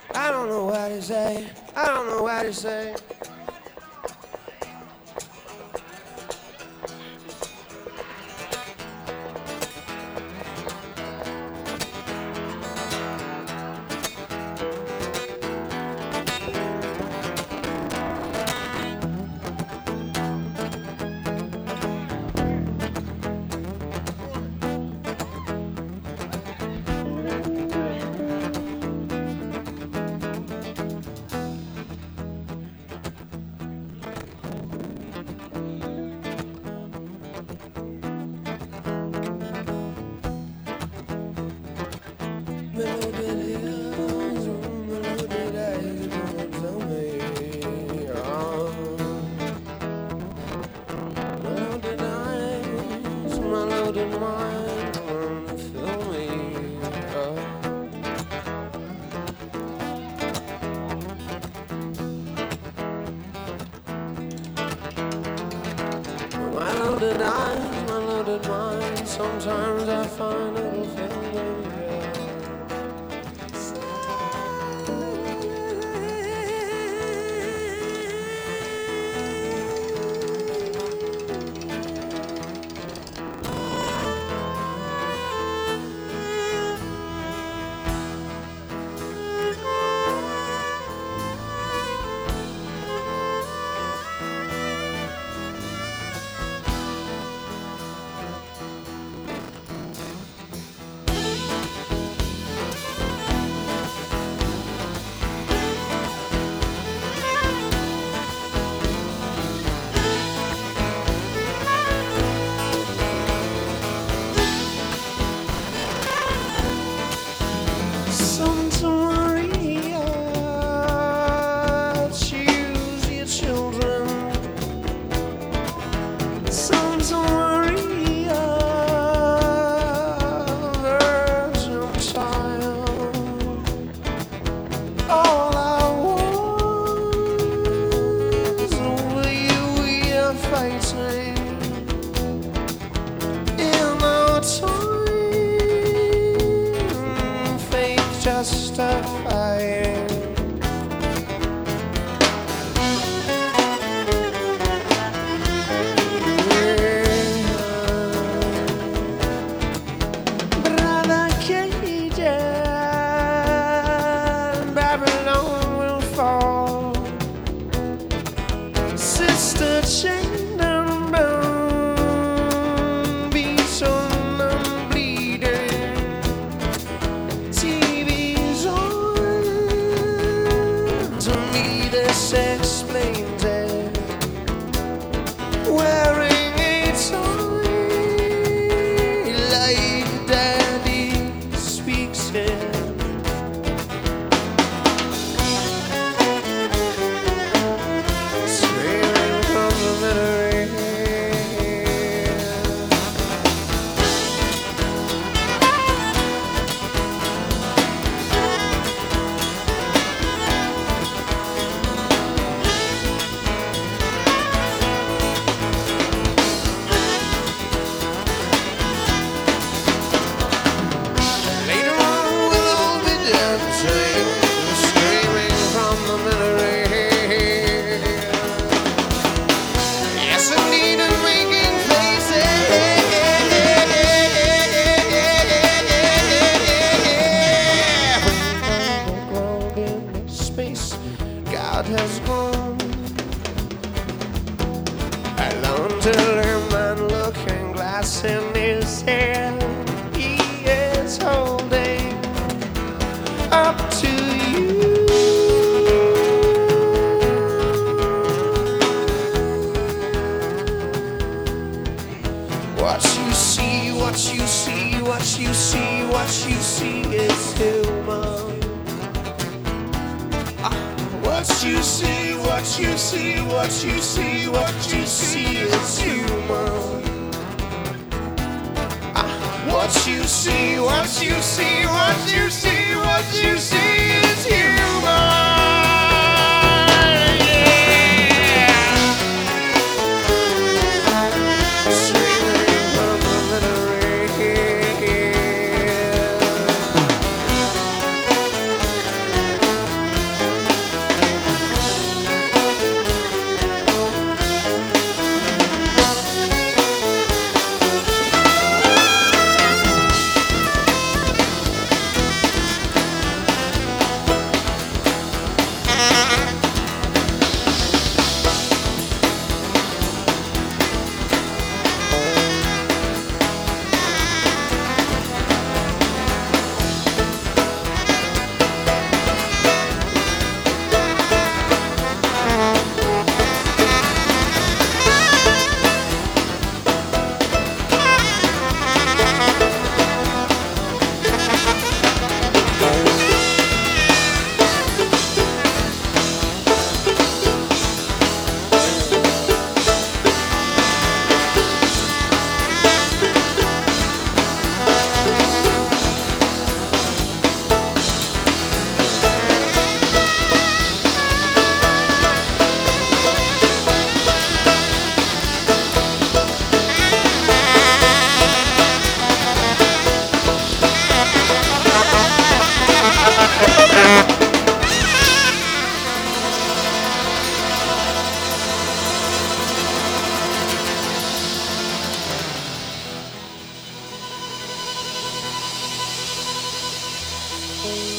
I don't know what to say. I don't know what to say. Sometimes I find it'll fill me. Justifying. Brother Cajun, Babylon will fall. Sister chained and bound, be so bleeding. TV's on. To me, this explains it. Wearing a tie like Daddy speaks it. Screaming complimentary. God has gone. I long to learn man looking glass in his hand. He is holding up to you. What you see, what you see, what you see, what you see is human. What you see, what you see, what you see, what you see is human. What you see, what you see, what you see, what you see is human. you.